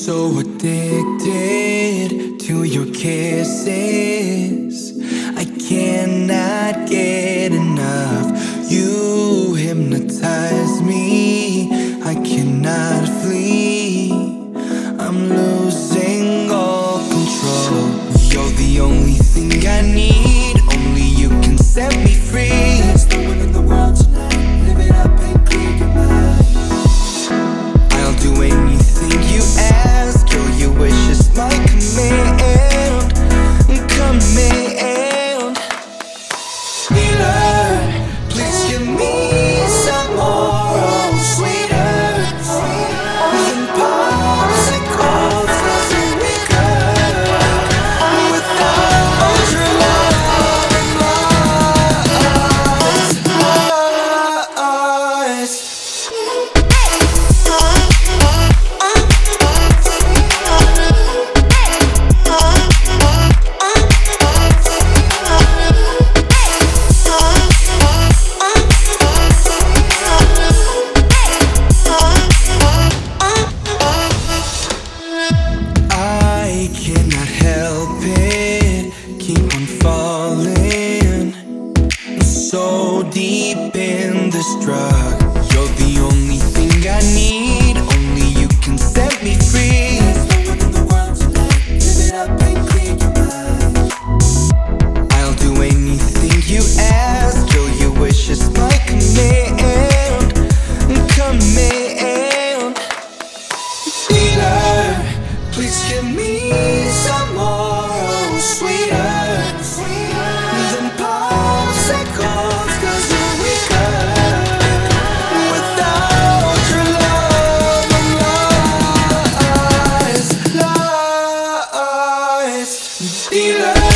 so addicted to your kisses. I cannot get enough. You hypnotize me. I cannot flee. I'm losing all control. You're the only thing I need. Only you can set me free. There's no one in the world tonight. Live it up and clear your mind. I'll do anything you ask. Girl, your wish is my command. Command. Healer, please give me some more, oh, sweeter than popsicles. Doesn't make up without your love and lies. I cannot help it, keep on falling so deep in this drug. You're the only thing I need. Only you can set me free. There's no one in the world tonight. Live it up and clear your mind. I'll do anything you ask. Girl, your wish is my command. Command. Healer, please give me some more, oh, sweeter than popsicles. 'Cause you're weaker without your love and lies. Healer.